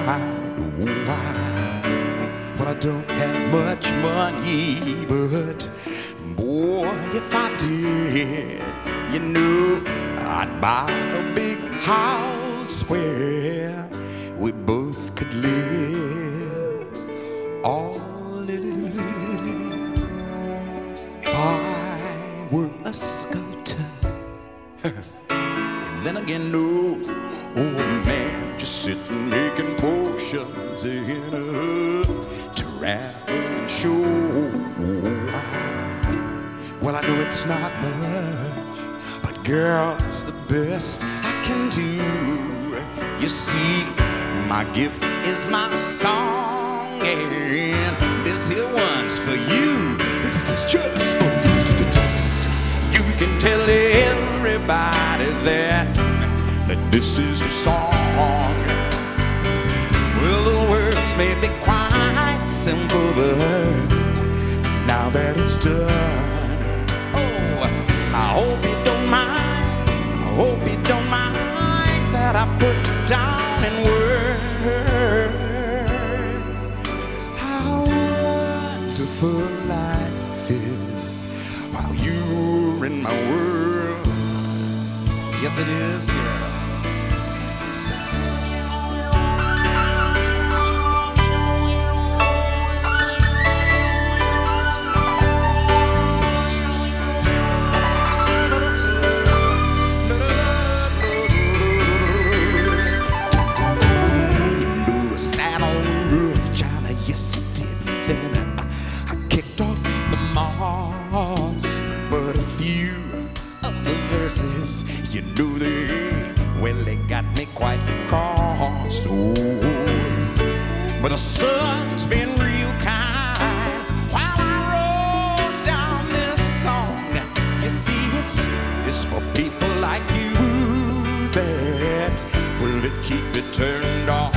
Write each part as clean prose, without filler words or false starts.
why? Well, I don't have much money, but boy, if I did, you know, I'd buy a big house where we both could live. Oh, if I were a sculptor, and then again, no, oh man, just sitting making potions in a travel and show. Well, I know it's not much, but girl, it's the best I can do. You see, my gift is my song, and this here one's for you. It's just for you. You can tell everybody that this is a song. Well, the words may be quite simple, but now that it's done, oh, I hope you don't mind. I hope you don't mind that I put down in words how wonderful life is while you're in my world. Yes, it is, girl. Yes, it did. Then I kicked off the moss, but a few of the verses, you know they got me quite cross. Oh, but the sun's been real kind while I wrote down this song. You see, it's for people like you that will keep it turned on.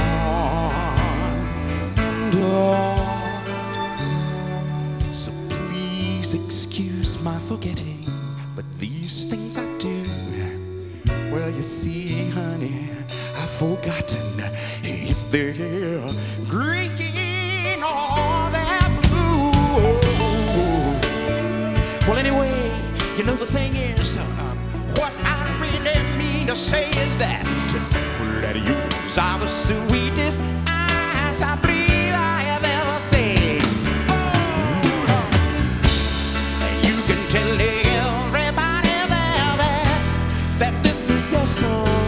So please excuse my forgetting, but these things I do. Well, you see, honey, I've forgotten if they're green or they're blue. Well, anyway, you know the thing is, what I really mean to say is that yours are the sweetest eyes I believe I have ever seen. And you can tell everybody there that this is your song.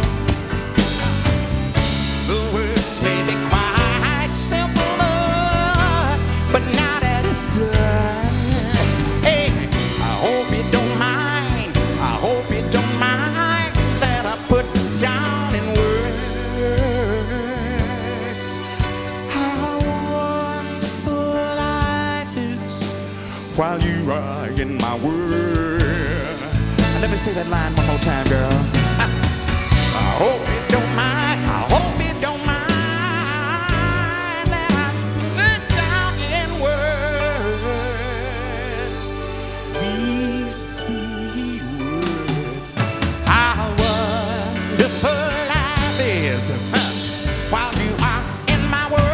The words may be quite simple, but now that it's done, hey, I hope you don't mind. I hope you don't mind that I put down in words while you are in my world. And let me say that line one more time, girl. I hope you don't mind. I hope you don't mind that I put down in words these sweet words. How wonderful life is while you are in my world.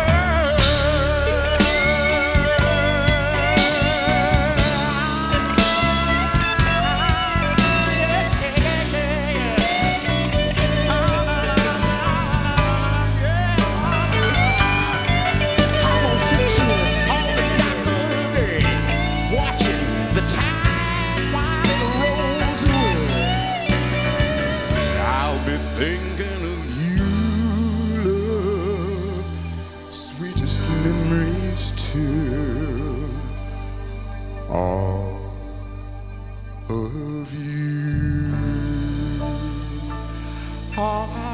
Thinking of you, love, sweetest memories too, all of you.